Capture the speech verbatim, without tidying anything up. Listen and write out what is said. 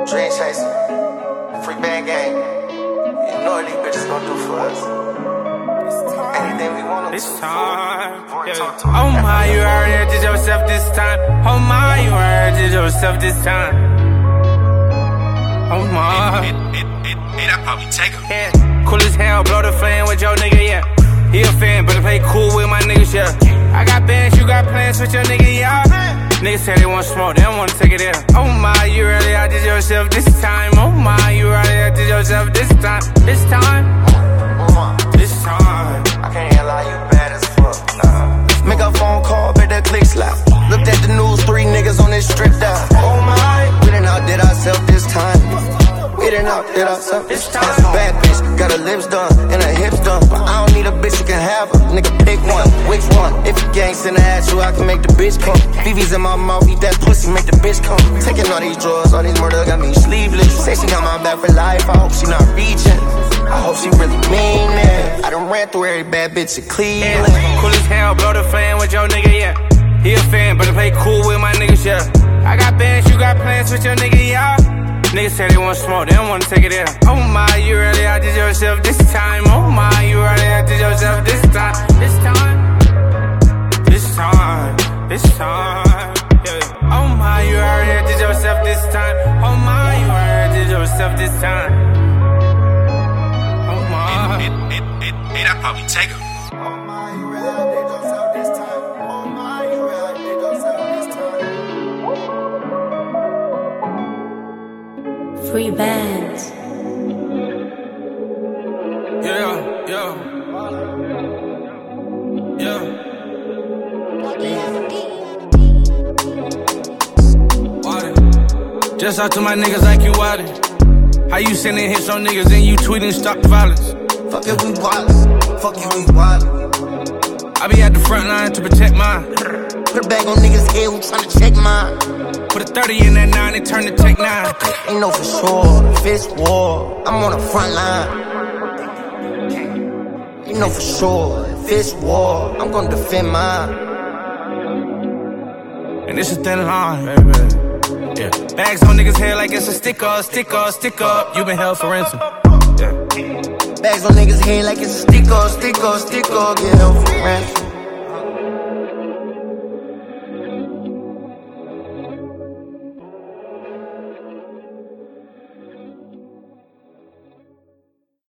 Dream chasing, free band gang. You know what these bitches gon' do for us. Anything we want them this to. time. Yeah. Oh my, you already did yourself this time. Oh my, you already did yourself this time. Oh my. Hey, that probably take her. Yeah. Cool as hell, blow the flame with your nigga, yeah. He a fan, better play cool with my niggas, yeah. I got bands, you got plans with your nigga, yeah. Niggas say they want smoke, they don't wanna take it there. Oh my, you really outdid yourself this time. Oh my, you really outdid yourself this time. This time. This time. I can't lie, you bad as fuck. Nah. Make a phone call, bet that click slap. Looked at the news, three niggas on this strip down. Oh my, we done outdid ourselves this time. We done outdid ourselves this time. Bad bitch, got her lips done and her hips done. But I don't need a bitch who can have her. Nigga, pick one. Which one? If you gangsta at you, I can make the bitch come. V V's in my mouth, eat that pussy, make the bitch come. Taking all these drugs, all these murder got me sleeveless. Say she got my back for life, I hope she not reaching. I hope she really mean it. I done ran through every bad bitch in Cleveland. Yeah. Cool as hell, blow the flame with your nigga, yeah. He a fan, better play cool with my niggas, yeah. I got bands, you got plans with your nigga, yeah. Niggas say they want smoke, they don't wanna take it there. Oh my, you really outdid yourself this time. Oh my, you really outdid yourself this time. This time. This time. This time. Yeah. Oh my, you already outdid yourself this time. Oh my, you already outdid yourself this time. Oh my. Hey, hey, hey, hey, that probably take her. Oh my, you really outdid yourself this time. Oh my, you really outdid yourself this time. Free bands. Yeah, yeah. Yeah. Water. Just out to my niggas like you water. How you sending hits on niggas and you tweeting stop the violence? Fuck it, we wildin'. Fuck it, we wildin'. I be at the front line to protect mine. Put a bag on niggas' head who tryna check mine. Put a thirty in that nine and turn to take nine. Ain't no for sure, if it's war, I'm on the front line. You know for sure, if it's war, I'm gonna defend mine. And this is thin line, baby. Yeah. Bags on niggas' head like it's a stick up, stick up, stick up. You been held for ransom. Yeah. Bags on niggas' head like it's a stick up, stick up, stick up. Get held for ransom.